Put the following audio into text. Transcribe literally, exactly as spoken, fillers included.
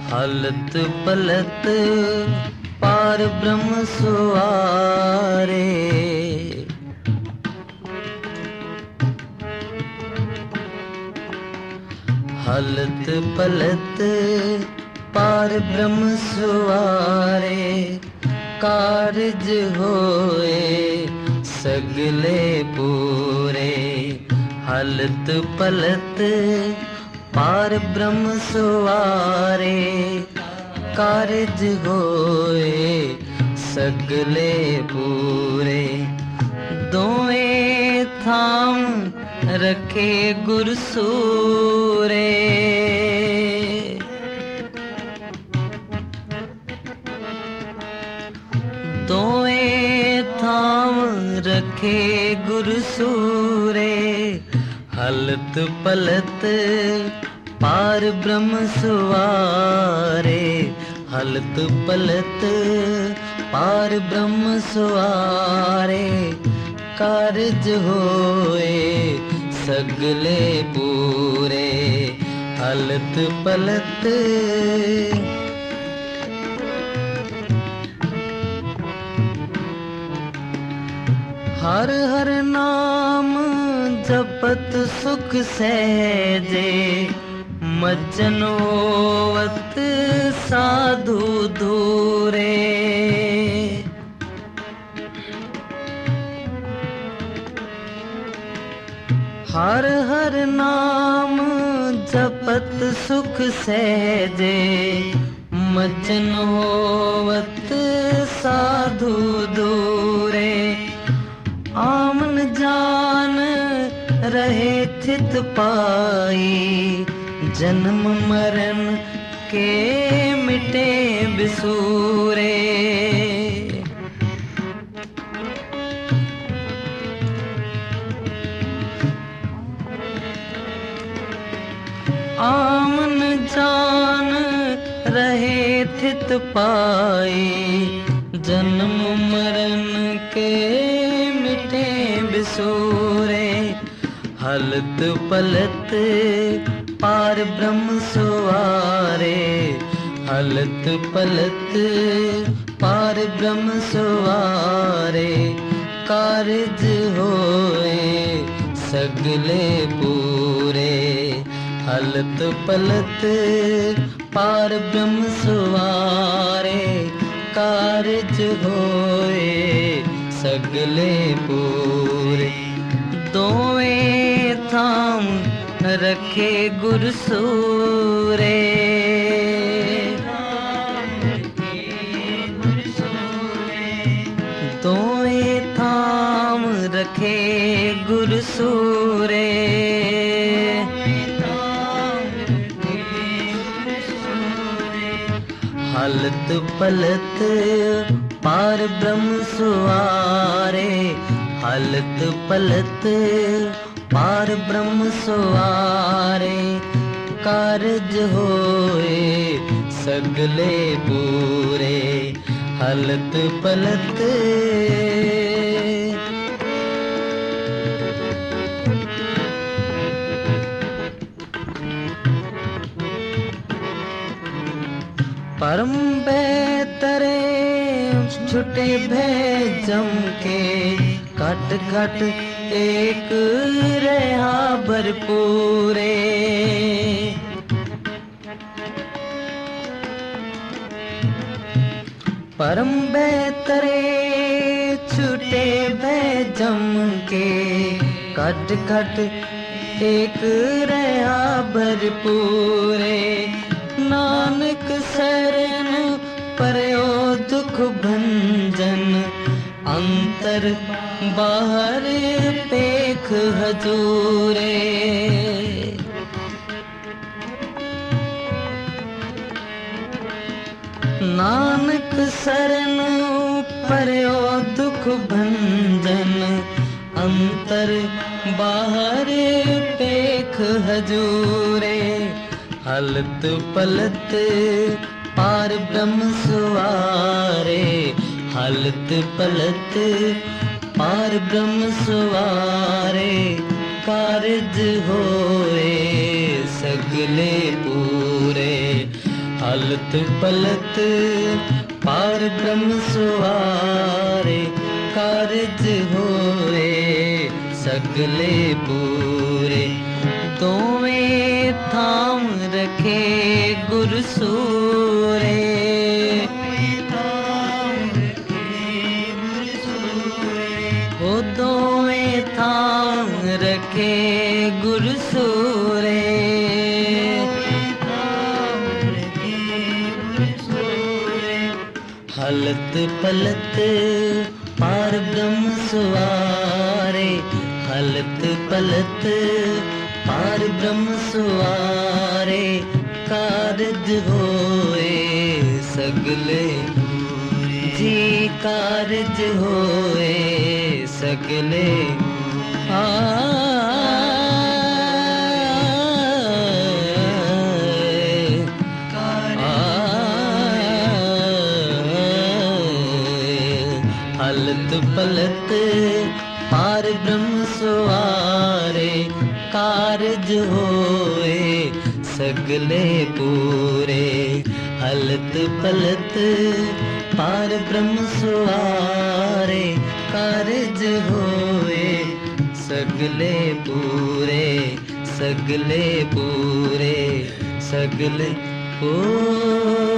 हलत पलत पार ब्रह्म सुआरे। हलत पलत पार ब्रह्म सुआरे। कारज होए सगले पूरे। हलत पलत पार ब्रह्म सुआरे। कारज होए सगले पूरे। दोए थाम रखे गुर सूरे। दोए थाम रखे गुर सूरे। हलत पलत पार ब्रह्म सुआरे। हलत पलत पार ब्रह्म सुआरे। कारज होए सगले पूरे। हलत पलत हर हर नाम जपत सुख सहजे। मज्जनोवत साधु दूरे। हर हर नाम जपत सुख सहजे। मज्जनोवत साधु दूरे। आमन जान रहे चित पाई। जन्म मरण के मिटे बिसूरे। आमन जान रहे थित पाई। जन्म मरण के मिटे बिसूरे। हलत पलत पार ब्रह्म सुआरे। हलत पलत पार ब्रह्म सुआरे। कारज होए सगले पूरे। हलत पलत पार ब्रह्म सुआरे। कारज होए सगले पूरे। दोए थाम रखे गुर सूरे। दोए थाम रखे गुर सूरे। हलत पलत पार ब्रह्म सुआरे। हलत पलत पार ब्रह्म सुआरे। कारज होए सगले पूरे। हलत पलत परम बेतरे छुटे भय जम के। घट घट एक रहा भरपूरे। परम बेतरे छुटे भय जम के। घट घट एक रहा भरपूरे। नानक शरण परयो दुख भंजन। अंतर बाहर पेख हजूरे। नानक शरण परयो दुख भंजन। अंतर बाहर पेख हजूरे। हलत पलत पार ब्रह्म सुआरे। हलत पलत पार ब्रह्म सुआरे। कारज होए सगले पूरे। हलत पलत पार ब्रह्म सुवारे, कारज होए सगले पूरे। दोवें थाम रखे गुर सूरे, ओ दोवें थाम रखे गुर सूरे। हलत पलत पार ब्रह्म सुवारे, हलत पलत पार ब्रह्म सुवारे, कारज होए सगले जी, कारज होए सगले। आ हलत पलत पार ब्रह्म सुवारे, कारज होए सगले पूरे। हलत पलत पार ब्रह्म सुवारे, कारज होए सगले पूरे, सगले पूरे, सगले पूरे।